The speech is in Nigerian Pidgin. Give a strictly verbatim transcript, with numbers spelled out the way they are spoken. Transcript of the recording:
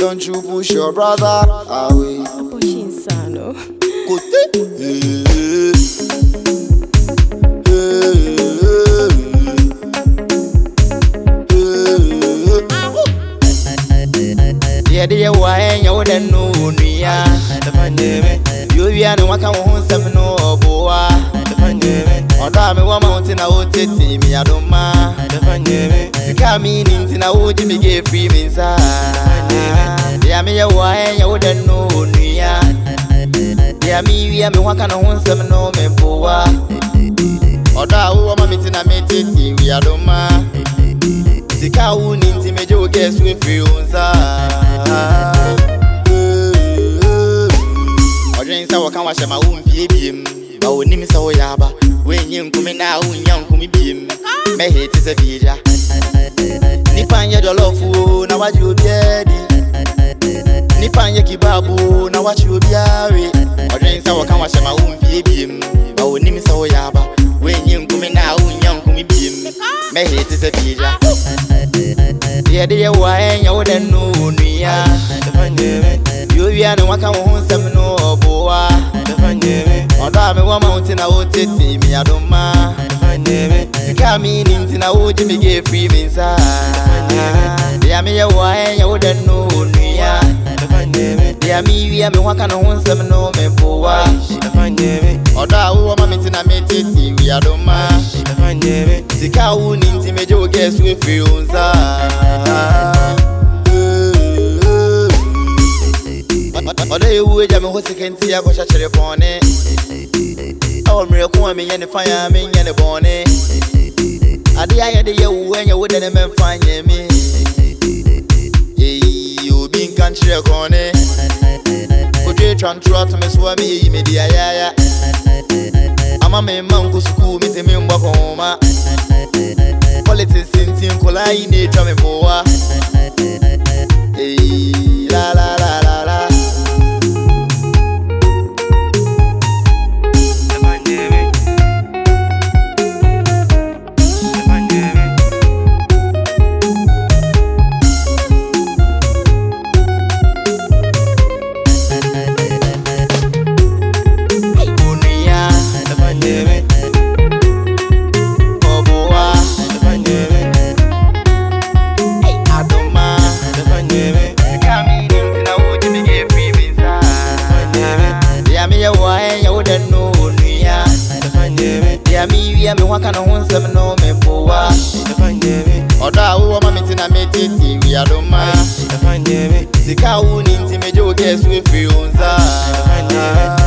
Don't you push your brother away. Pushing Sano. Yeah, dear, why you wouldn't know Nia? You are no one can hold some no boa. Or damn, one mountain I would take me, I don't mind. The coming in I would be gay free inside. Yeah, me, why you wouldn't know Nia? Yeah, me, we are me, one can hold some no me boa. Or that woman meeting I made it, we are don't mind. The cow into me, you guess we feel or drinks I can wash my own baby. But when him so yaba, when you come in now, young come beam. My hate is a bija. Nipanya the love food, now what you be. Nipanya kibabu, now what you be. Or drinks I can wash my own baby. But when him so yaba, when you come in now, young come beam. My hate is a bija. Yeah, dear, why you wouldn't know Nia? You are no one can hold some no boa. Or damn, one mountain I would take me, I don't mind. The coming in I would be gay free inside. Yeah, me, why you wouldn't know Nia? Yeah, me, we are me, one can hold some no me boa. Or that woman meeting I made it, we are don't mind. The cow into me, you guess we feel Oda ewu eja me hosi kenti ya kosha chere pone. Awo mre ko me yen fire me yen bone. Ade aye de yewu enye wo de ne memfanye me. Eh obi nkan chere kone. Oje transfer to me so me yi me dia ya ya. Ama me man ko school me te me mba ko ma. Politics sintin kola yi ne twa me boa. Eh la la la la la. Yeah, me, we are me, one can hold some no me boa. Or that woman meeting I made it, we are don't mind. The cow into me, you guess we feel